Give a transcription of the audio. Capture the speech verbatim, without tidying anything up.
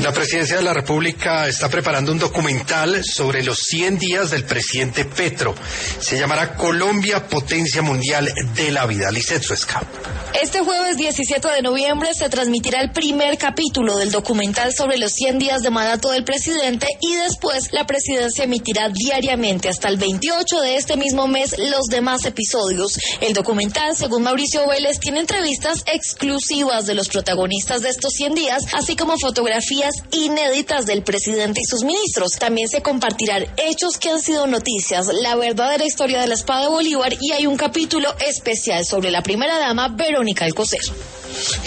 La Presidencia de la República está preparando un documental sobre los cien días del presidente Petro. Se llamará Colombia, Potencia Mundial de la Vida. Lizeth Suezca. Este jueves diecisiete de noviembre se transmitirá el primer capítulo del documental sobre los cien días de mandato del presidente y después la presidencia emitirá diariamente hasta el veintiocho de este mismo mes los demás episodios. El documental, según Mauricio Vélez, tiene entrevistas exclusivas de los protagonistas de estos cien días, así como fotografías inéditas del presidente y sus ministros. También se compartirán hechos que han sido noticias, la verdadera historia de la espada de Bolívar y hay un capítulo especial sobre la primera dama Verónica Alcocer.